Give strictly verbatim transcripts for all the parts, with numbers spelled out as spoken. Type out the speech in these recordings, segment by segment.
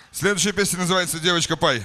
Следующая песня называется «Девочка Пай».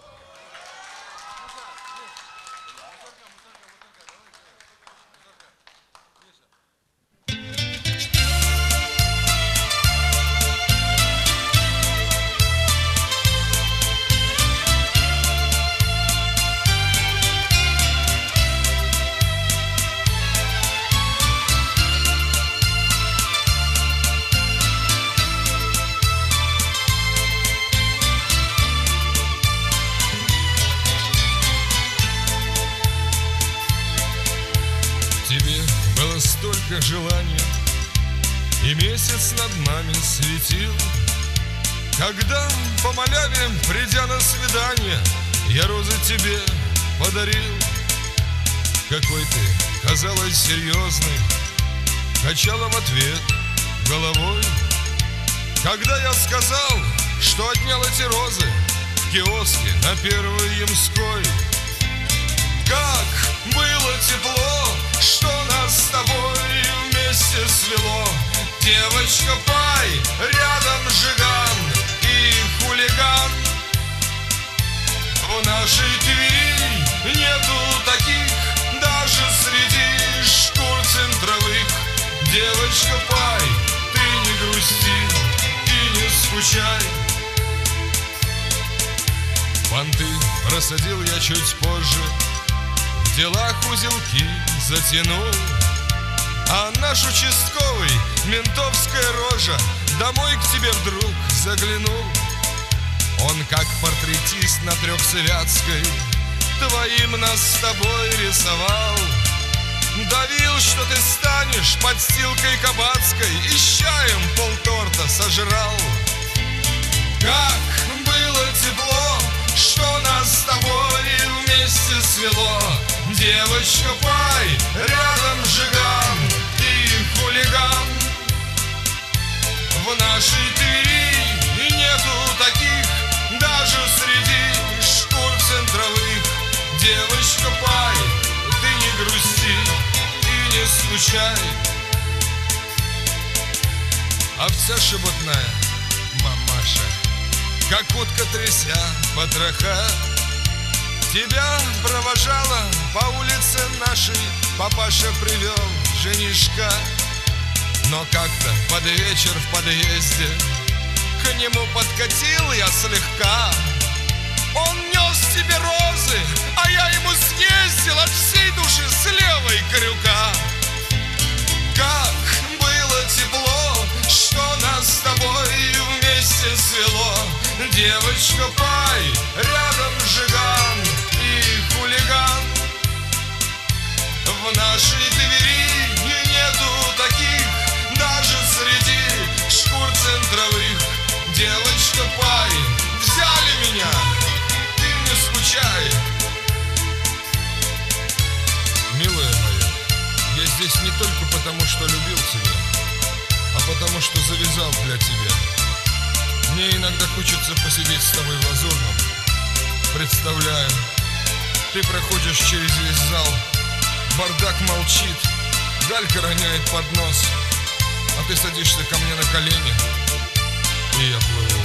Тебе было столько желаний, и месяц над нами светил. Когда по маляве, придя на свидание, я розы тебе подарил. Какой ты, казалось, серьезный, качала в ответ головой. Когда я сказал, что отнял эти розы в киоске на Первой Ямской. Как было тепло, что нас с тобой вместе свело. Девочка Пай, рядом Жиган и хулиган. В нашей Твери нету таких, даже среди шкур центровых. Девочка Пай, ты не грусти и не скучай. Понты просадил я чуть позже, в делах узелки затянул. А наш участковый, ментовская рожа, домой к тебе вдруг заглянул. Он как портретист на Трехсвятской твоим нас с тобой рисовал. Давил, что ты станешь подстилкой кабацкой, и с чаем полторта сожрал. Как было тепло, что нас с тобой вместе свело. Девочка Пай, рядом Жиган и хулиган. В нашей Твери нету таких, даже среди шкур центровых. Девочка Пай, ты не грусти и не скучай. Овца шебутная, мамаша, как утка тряся потроха, тебя провожала по улице нашей, папаша привел женишка. Но как-то под вечер в подъезде к нему подкатил я слегка. Он нес тебе розы, а я ему съездил от всей души с левой крюка. Как было тепло, что нас с тобой вместе свело. Девочка Пай, рядом Жиган и хулиган. В нашей Твери нету таких, даже среди шкур центровых. Девочка Пай, взяли меня, ты не скучай. Милая моя, я здесь не только потому, что любил тебя, а потому, что завязал для тебя. Мне иногда хочется посидеть с тобой в Лазурном. Представляю, ты проходишь через весь зал, бардак молчит, Галька роняет поднос, а ты садишься ко мне на колени, и я плыву.